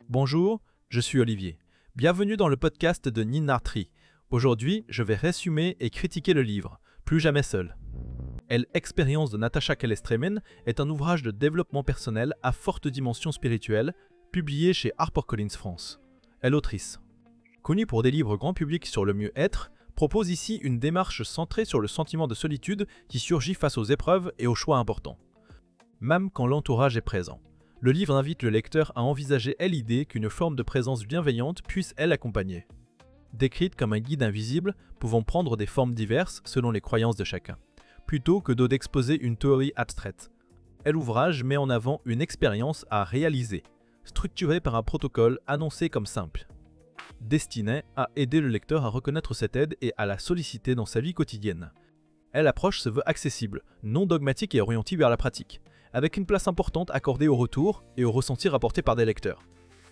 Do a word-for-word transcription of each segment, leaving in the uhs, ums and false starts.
Bonjour, je suis Olivier. Bienvenue dans le podcast de Ninartri. Aujourd'hui, je vais résumer et critiquer le livre « Plus jamais seul ». L'expérience de Natasha Calles-Tremen est un ouvrage de développement personnel à forte dimension spirituelle, publié chez HarperCollins France. Elle est autrice. Connue pour des livres grand public sur le mieux-être, propose ici une démarche centrée sur le sentiment de solitude qui surgit face aux épreuves et aux choix importants. Même quand l'entourage est présent. Le livre invite le lecteur à envisager l'idée qu'une forme de présence bienveillante puisse l'accompagner. Décrite comme un guide invisible pouvant prendre des formes diverses selon les croyances de chacun, plutôt que d'exposer une théorie abstraite. L'ouvrage met en avant une expérience à réaliser, structurée par un protocole annoncé comme simple, destiné à aider le lecteur à reconnaître cette aide et à la solliciter dans sa vie quotidienne. L'approche se veut accessible, non dogmatique et orientée vers la pratique, avec une place importante accordée au retour et au ressenti rapporté par des lecteurs.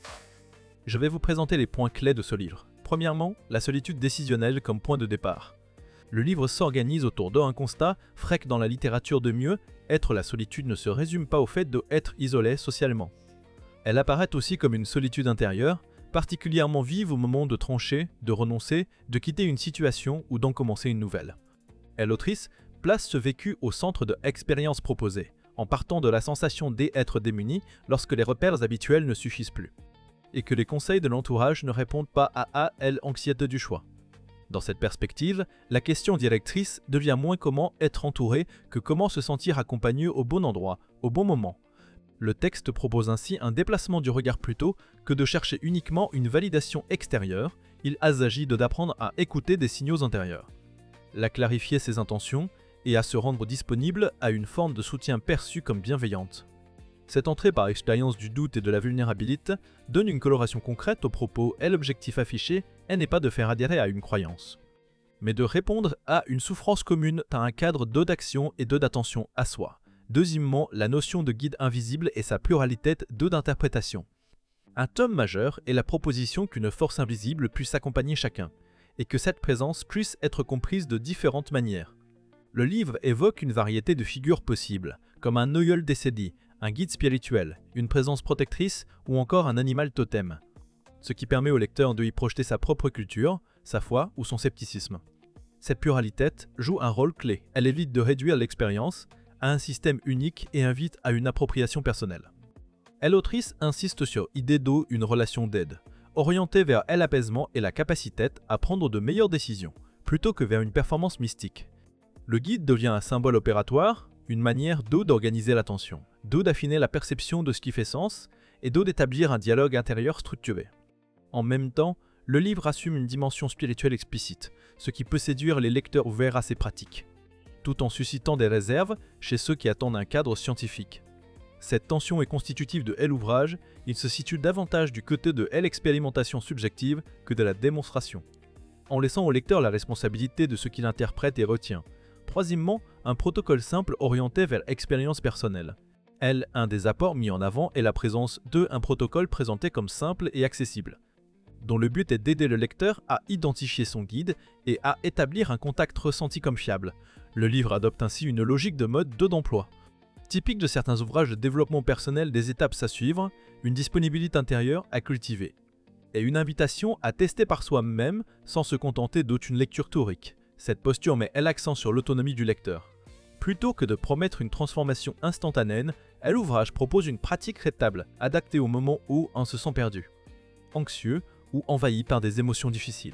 Je vais vous présenter les points clés de ce livre. Premièrement, la solitude décisionnelle comme point de départ. Le livre s'organise autour d'un constat, fréquent dans la littérature de mieux, être la solitude ne se résume pas au fait d'être isolé socialement. Elle apparaît aussi comme une solitude intérieure, particulièrement vive au moment de trancher, de renoncer, de quitter une situation ou d'en commencer une nouvelle. L'autrice place ce vécu au centre de l'expérience proposée, en partant de la sensation d'être démuni lorsque les repères habituels ne suffisent plus, et que les conseils de l'entourage ne répondent pas à l'anxiété du choix. Dans cette perspective, la question directrice devient moins comment être entouré que comment se sentir accompagné au bon endroit, au bon moment. Le texte propose ainsi un déplacement du regard plutôt que de chercher uniquement une validation extérieure, il s'agit d'apprendre à écouter des signaux intérieurs, à clarifier ses intentions et à se rendre disponible à une forme de soutien perçue comme bienveillante. Cette entrée par expérience du doute et de la vulnérabilité donne une coloration concrète aux propos et l'objectif affiché n'est pas de faire adhérer à une croyance, mais de répondre à une souffrance commune dans un cadre d'eux d'action et d'eux d'attention à soi. Deuxièmement, la notion de guide invisible et sa pluralité d'eux d'interprétation. Un tome majeur est la proposition qu'une force invisible puisse accompagner chacun, et que cette présence puisse être comprise de différentes manières. Le livre évoque une variété de figures possibles, comme un Noyol décédé, un guide spirituel, une présence protectrice ou encore un animal totem, ce qui permet au lecteur de y projeter sa propre culture, sa foi ou son scepticisme. Cette pluralité joue un rôle clé, elle évite de réduire l'expérience à un système unique et invite à une appropriation personnelle. L'autrice insiste sur l'idée d'eau, une relation d'aide, orientée vers l'apaisement et la capacité à prendre de meilleures décisions, plutôt que vers une performance mystique. Le guide devient un symbole opératoire, une manière d'eau d'organiser l'attention, d'eau d'affiner la perception de ce qui fait sens et d'eau d'établir un dialogue intérieur structuré. En même temps, le livre assume une dimension spirituelle explicite, ce qui peut séduire les lecteurs ouverts à ces pratiques, tout en suscitant des réserves chez ceux qui attendent un cadre scientifique. Cette tension est constitutive de l'ouvrage, il se situe davantage du côté de l'expérimentation subjective que de la démonstration, en laissant au lecteur la responsabilité de ce qu'il interprète et retient. Troisièmement, un protocole simple orienté vers l'expérience personnelle. Elle, un des apports mis en avant est la présence d'un protocole présenté comme simple et accessible, dont le but est d'aider le lecteur à identifier son guide et à établir un contact ressenti comme fiable. Le livre adopte ainsi une logique de mode deux d'emploi, typique de certains ouvrages de développement personnel, des étapes à suivre, une disponibilité intérieure à cultiver, et une invitation à tester par soi-même sans se contenter d'aucune lecture théorique. Cette posture met l'accent sur l'autonomie du lecteur. Plutôt que de promettre une transformation instantanée, l'ouvrage propose une pratique rétable, adaptée au moment où on se sent perdu, anxieux ou envahi par des émotions difficiles.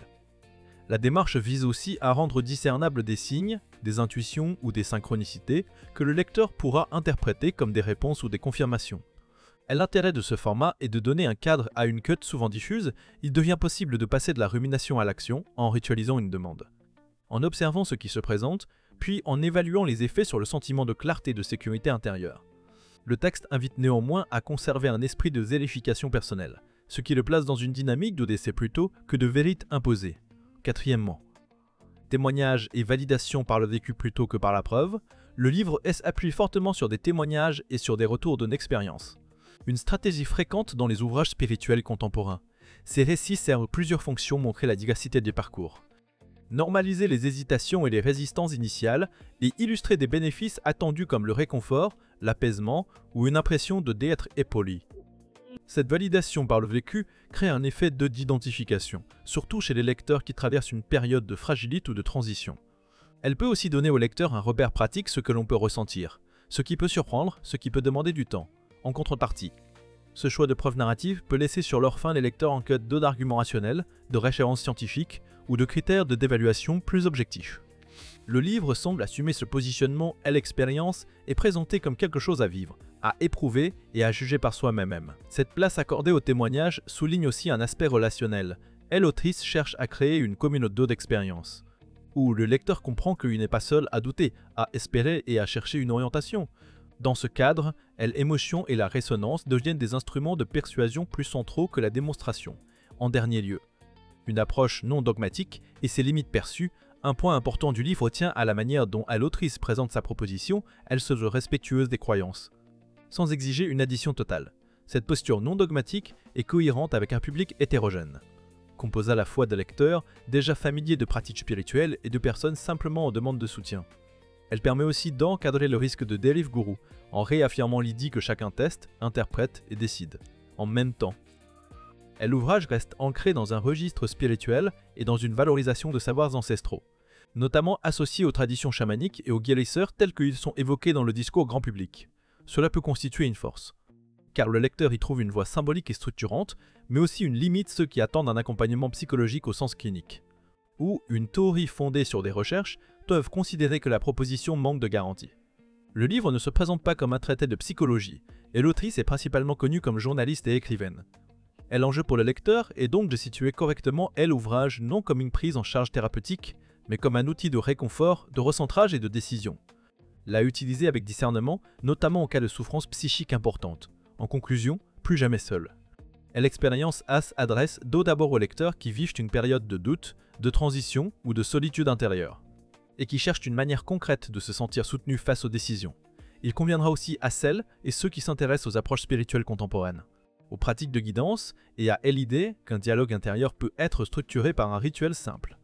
La démarche vise aussi à rendre discernables des signes, des intuitions ou des synchronicités que le lecteur pourra interpréter comme des réponses ou des confirmations. L'intérêt de ce format est de donner un cadre à une quête souvent diffuse, il devient possible de passer de la rumination à l'action en ritualisant une demande, en observant ce qui se présente, puis en évaluant les effets sur le sentiment de clarté et de sécurité intérieure. Le texte invite néanmoins à conserver un esprit de zélification personnelle, ce qui le place dans une dynamique de décès plutôt que de vérité imposée. Quatrièmement, témoignage et validation par le vécu plutôt que par la preuve, le livre s'appuie fortement sur des témoignages et sur des retours d'une expérience. Une stratégie fréquente dans les ouvrages spirituels contemporains. Ces récits servent plusieurs fonctions, montrer la diversité des parcours, normaliser les hésitations et les résistances initiales et illustrer des bénéfices attendus comme le réconfort, l'apaisement ou une impression de d'être épaulé. Cette validation par le vécu crée un effet de d'identification, surtout chez les lecteurs qui traversent une période de fragilité ou de transition. Elle peut aussi donner au lecteur un repère pratique ce que l'on peut ressentir, ce qui peut surprendre, ce qui peut demander du temps. En contrepartie, ce choix de preuves narratives peut laisser sur leur faim les lecteurs en quête d'arguments rationnels, de références scientifiques ou de critères de d'évaluation plus objectifs. Le livre semble assumer ce positionnement et l'expérience est présenté comme quelque chose à vivre, à éprouver et à juger par soi-même. Cette place accordée au témoignage souligne aussi un aspect relationnel. Elle, l'autrice, cherche à créer une communauté d'expérience, où le lecteur comprend qu'il n'est pas seul à douter, à espérer et à chercher une orientation. Dans ce cadre, l'émotion et la résonance deviennent des instruments de persuasion plus centraux que la démonstration. En dernier lieu, une approche non dogmatique et ses limites perçues. Un point important du livre tient à la manière dont l'autrice présente sa proposition, elle se veut respectueuse des croyances, sans exiger une addition totale. Cette posture non dogmatique est cohérente avec un public hétérogène, composé à la fois de lecteurs déjà familiers de pratiques spirituelles et de personnes simplement en demande de soutien. Elle permet aussi d'encadrer le risque de dérive gourou, en réaffirmant l'idée que chacun teste, interprète et décide, en même temps. L'ouvrage reste ancré dans un registre spirituel et dans une valorisation de savoirs ancestraux, notamment associés aux traditions chamaniques et aux guérisseurs tels qu'ils sont évoqués dans le discours grand public. Cela peut constituer une force, car le lecteur y trouve une voie symbolique et structurante, mais aussi une limite ceux qui attendent un accompagnement psychologique au sens clinique, ou une théorie fondée sur des recherches peuvent considérer que la proposition manque de garantie. Le livre ne se présente pas comme un traité de psychologie, et l'autrice est principalement connue comme journaliste et écrivaine. L'enjeu pour le lecteur est donc de situer correctement l'ouvrage non comme une prise en charge thérapeutique, mais comme un outil de réconfort, de recentrage et de décision. La utiliser avec discernement, notamment en cas de souffrance psychique importante. En conclusion, plus jamais seul. L'expérience A S adresse d'abord aux lecteurs qui vivent une période de doute, de transition ou de solitude intérieure, et qui cherchent une manière concrète de se sentir soutenus face aux décisions. Il conviendra aussi à celles et ceux qui s'intéressent aux approches spirituelles contemporaines, aux pratiques de guidance et à l'idée qu'un dialogue intérieur peut être structuré par un rituel simple.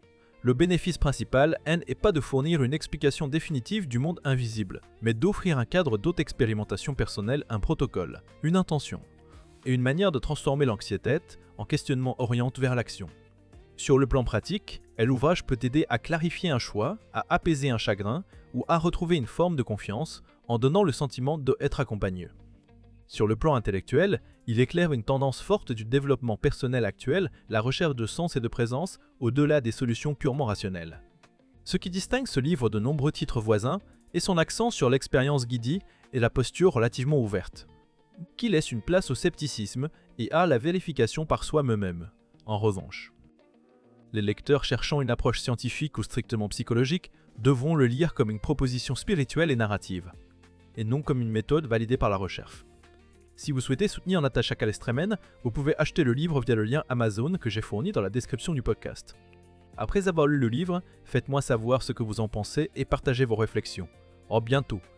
Le bénéfice principal n'est pas de fournir une explication définitive du monde invisible, mais d'offrir un cadre d'auto-expérimentation personnelle, un protocole, une intention, et une manière de transformer l'anxiété en questionnement orienté vers l'action. Sur le plan pratique, l'ouvrage peut aider à clarifier un choix, à apaiser un chagrin ou à retrouver une forme de confiance en donnant le sentiment d'être accompagné. Sur le plan intellectuel, il éclaire une tendance forte du développement personnel actuel, la recherche de sens et de présence au-delà des solutions purement rationnelles. Ce qui distingue ce livre de nombreux titres voisins est son accent sur l'expérience guidée et la posture relativement ouverte, qui laisse une place au scepticisme et à la vérification par soi-même. En revanche, les lecteurs cherchant une approche scientifique ou strictement psychologique devront le lire comme une proposition spirituelle et narrative, et non comme une méthode validée par la recherche. Si vous souhaitez soutenir Natasha Calestrémen, vous pouvez acheter le livre via le lien Amazon que j'ai fourni dans la description du podcast. Après avoir lu le livre, faites-moi savoir ce que vous en pensez et partagez vos réflexions. À bientôt